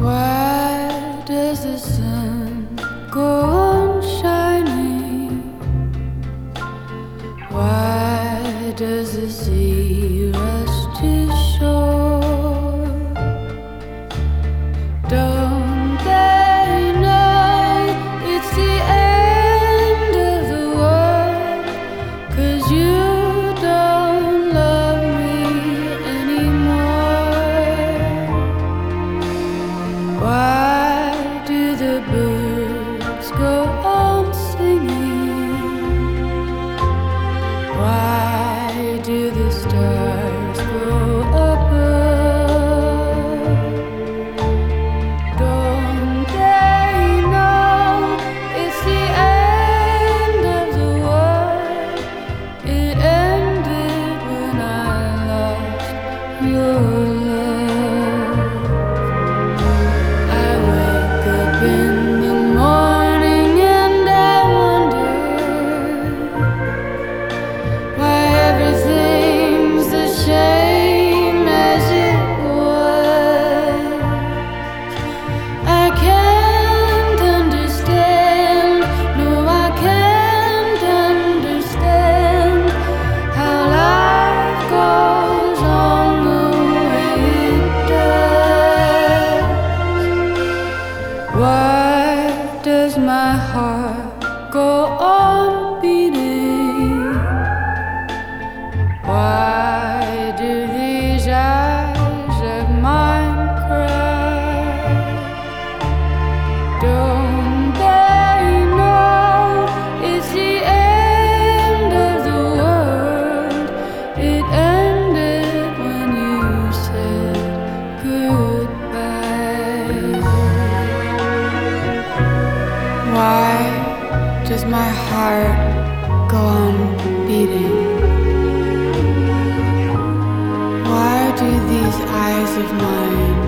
Why does the sun go on shining? Why does the sea rush to shore? Don't they know it's the end of the world? 'Cause you don't love me anymore. Why do the birds go on singing? Why do the stars grow above? Don't they know it's the end of the world? It ended when I lost your love. I wake up in the morning and I wonder why everything's the same as it was. I can't understand, no, I can't understand how life goes on the way it does. Why does my heart go on beating? Why do these eyes of mine cry? Don't they know it's the end of the world? It ended when you said goodbye. Why does my heart go on beating? Why do these eyes of mine